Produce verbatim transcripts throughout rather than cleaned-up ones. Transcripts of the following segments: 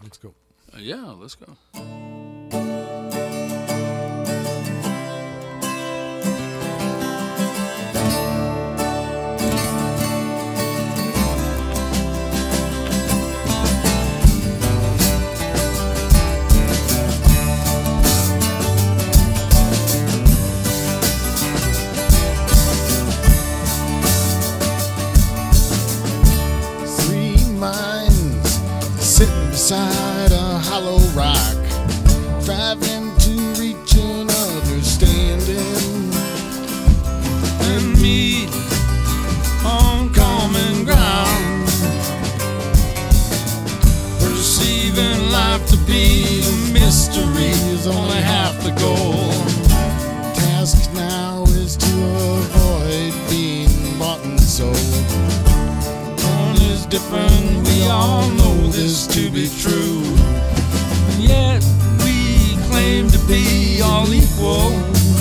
Let's go. Uh, yeah, let's go. Sitting beside a hollow rock, driving to reach an understanding And meet on common ground, perceiving life to be a mystery is only half the goal. Task now is to avoid being bought and sold. One is different, we all know this to be true, and yet we claim to be all equal.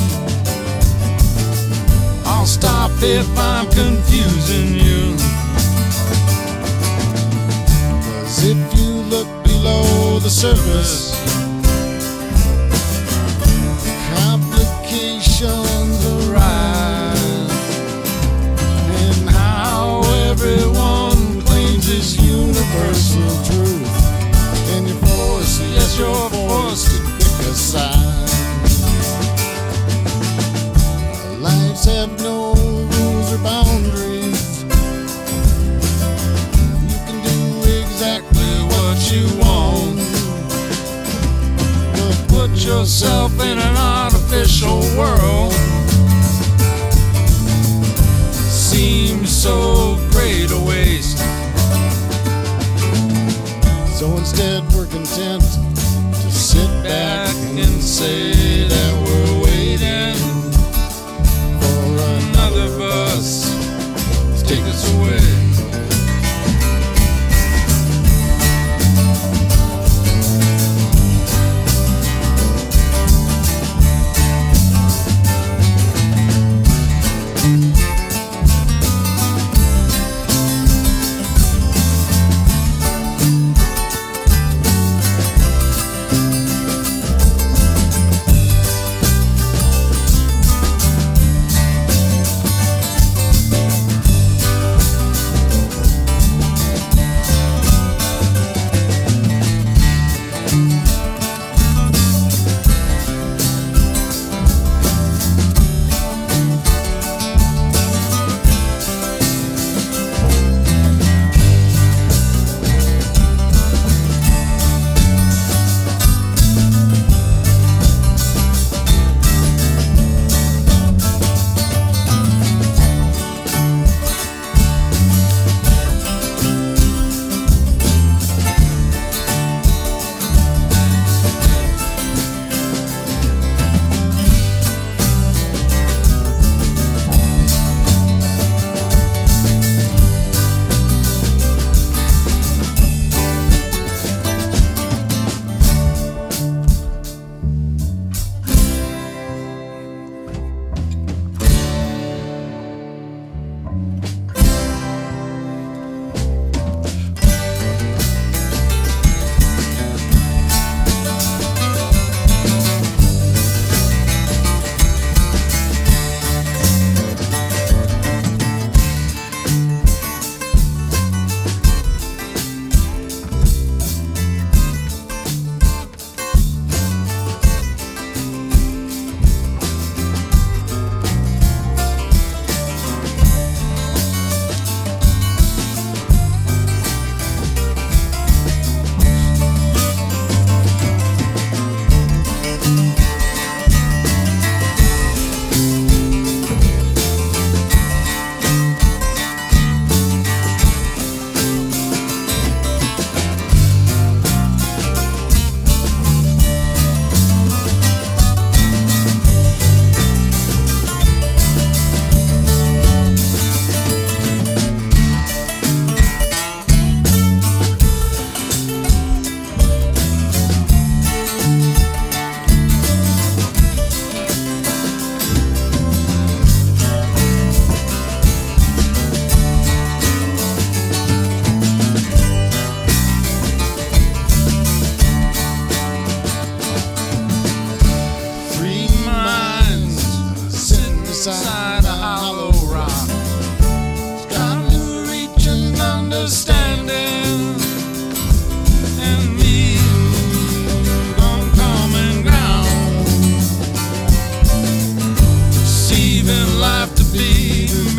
I'll stop if I'm confusing you, 'Cause if you look below the surface, complications arise, and how everyone claims this universal truth, and you're forced, yes, you're forced to pick a side. Our lives have no rules or boundaries. You can do exactly what you want, but put yourself in an artificial world. Seems so great a waste. so instead we're content to sit back And say that we're waiting for another bus to take us away.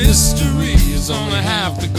history is only half the